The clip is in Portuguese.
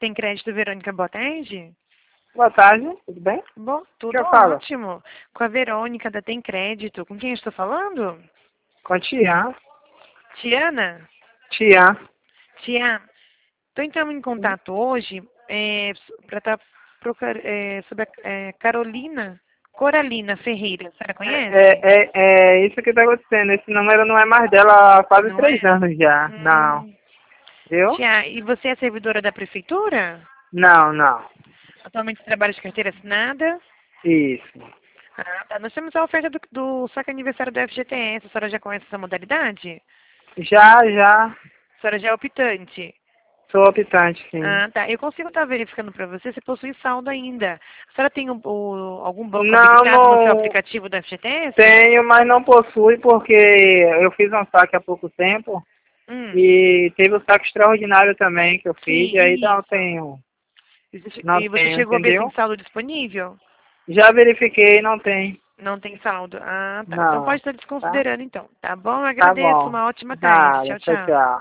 Tem crédito, Verônica? Boa tarde. Boa tarde, tudo bem? Bom, tudo Que eu falo? ótimo. Com a Verônica da Tem Crédito. Com quem eu estou falando? Com a Tia. Tiana? Tia. Tia, estou entrando em contato hoje para estar sobre a Carolina Coralina Ferreira. A senhora conhece? É isso que tá acontecendo. Esse número não é mais dela há quase Não 3 é? anos já. Não. Hum. Viu? Tia, e você é servidora da prefeitura? Não, não. Atualmente trabalha de carteira assinada? Isso. Ah, tá. Nós temos a oferta do saque aniversário do FGTS. A senhora já conhece essa modalidade? Já. A senhora já é optante. Sou optante, sim. Ah, tá. Eu consigo estar verificando para você se possui saldo ainda. A senhora tem algum banco Não, habilitado no seu não aplicativo do FGTS? tenho, mas não possui porque eu fiz um saque há pouco tempo Hum, e teve o saque extraordinário também que eu fiz sim, e aí isso. não E você tenho, chegou a ver se tem entendeu? saldo disponível? Já verifiquei, não tem. Não tem saldo. Ah, tá. Então pode Não, estar tá? desconsiderando, então. Tá bom? Eu Tá agradeço. bom. Uma ótima tarde. Nada, Tchau, tchau, tchau. tchau.